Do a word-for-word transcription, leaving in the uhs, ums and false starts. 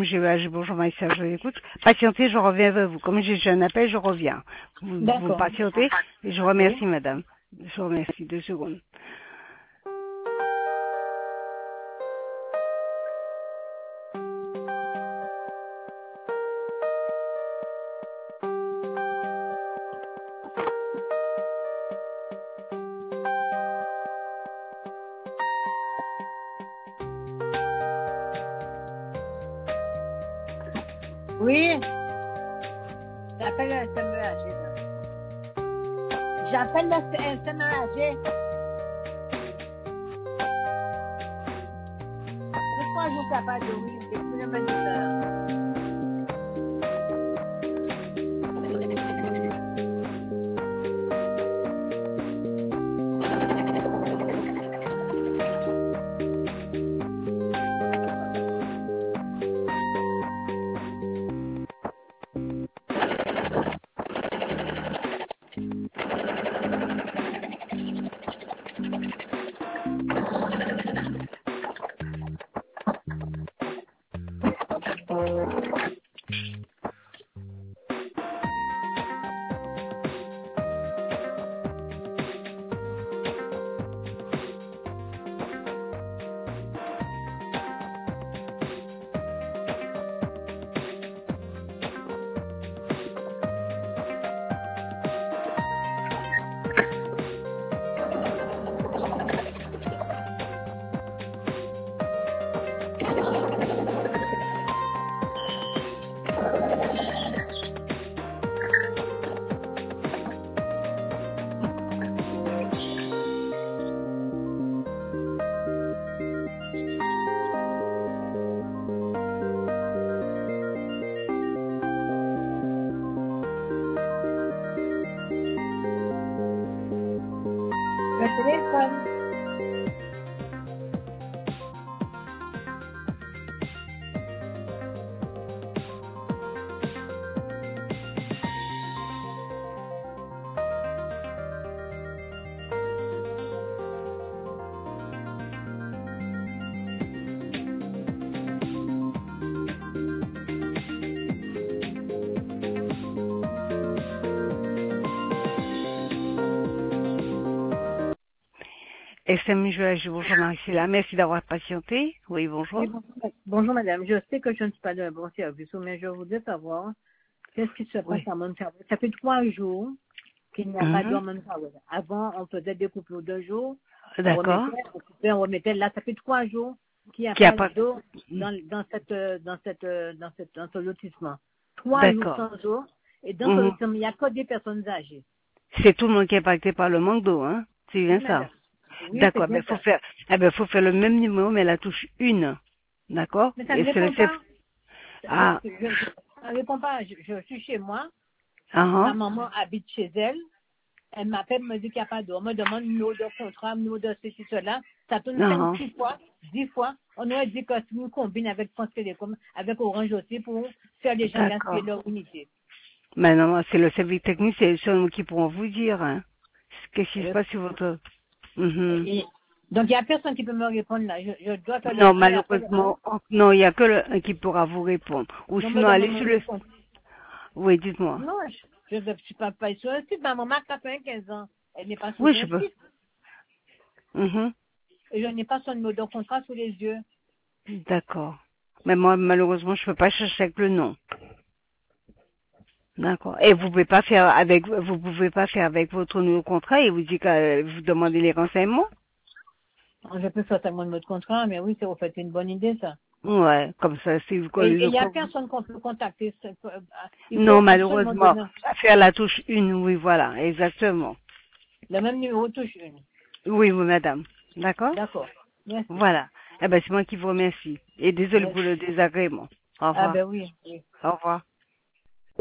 Monsieur H. Bonjour, Maïssa, je l'écoute. Patientez, je reviens vers vous. Comme j'ai un appel, je reviens. Vous, vous D'accord. patientez et je remercie, madame. Je vous remercie. Deux secondes. Oui, j'appelle le S M E A G. là. J'appelle le S M E A G. Pourquoi je ne sais pas de oui, c'est tout le monde dit ça. Le téléphone. S M E A G, bonjour, Marie-Céla. Merci d'avoir patienté. Oui, bonjour. Oui, bonjour, bonjour, madame. Je sais que je ne suis pas de bon service, mais je voudrais savoir qu'est-ce qui se passe Oui. à Mont Tower. Ça fait trois jours qu'il n'y a pas d'eau à Mhm. Mont Tower. Avant, on faisait des coupures de jours. On D'accord. remettait, on coupait, on remettait. Là, ça fait trois jours qu'il n'y a Qui a pas pas... d'eau dans, dans cette, euh, dans cette, euh, dans cette, dans ce lotissement. Trois jours D'accord. sans eau. Et dans ce Mhm. lotissement, il n'y a que des personnes âgées. C'est tout le monde qui est impacté par le manque d'eau, hein. C'est bien Oui, ça. madame. Oui, c'est D'accord. bien Ben, faut ça. faire, eh ben, faut faire le même numéro, mais la touche une. D'accord? Mais ça ne Et c'est le répond chef. pas. Je, Ah, je, je- ça ne répond pas. Je, je suis chez moi. ah, Ma ah. maman habite chez elle. Elle m'appelle, me dit qu'il n'y a pas d'eau. On me demande numéro de contrat, numéro de ceci, cela. Ça tourne cinq, Ah, six fois, dix fois. On aurait dit que si nous combine avec France Télécom, avec Orange aussi, pour faire les gens gaspiller d'accord. leur unité. Mais non, c'est le service technique, c'est seulement qui pourront vous dire, hein. Qu'est-ce qui se Euh, passe sur votre... Mhm. et- donc, il n'y a personne qui peut me répondre là. Je, je dois faire le Non, un et après le un. malheureusement, non, il n'y a que le un qui pourra vous répondre. Ou On me sinon, demande allez mon sur numéro le... de contrat. Oui, dites-moi. Non, je ne suis pas, pas sur le site. Ma maman a quatre-vingt-quinze ans. Elle n'est pas sur Oui, je un peux. site. Mhm. Et je n'ai pas son numéro de contrat sous les yeux. D'accord. Mais moi, malheureusement, je peux pas chercher avec le nom. D'accord. Et vous pouvez pas faire avec, vous pouvez pas faire avec votre nouveau contrat et vous dites que euh, vous demandez les renseignements? Je peux faire mon numéro de contrat, mais oui, c'est vous faites une bonne idée, ça. Ouais, comme ça, si vous Et collez il le n'y a co- personne qu'on peut contacter. c'est- euh, Il Non, faut absolument malheureusement, donner faire la touche une, oui, voilà, exactement. le même numéro, touche une. Oui, oui, madame. D'accord? D'accord. Merci. Voilà. Eh ben, c'est moi qui vous remercie. Et désolé pour le Merci. désagrément. Au Ah revoir. ben oui, oui. Au revoir.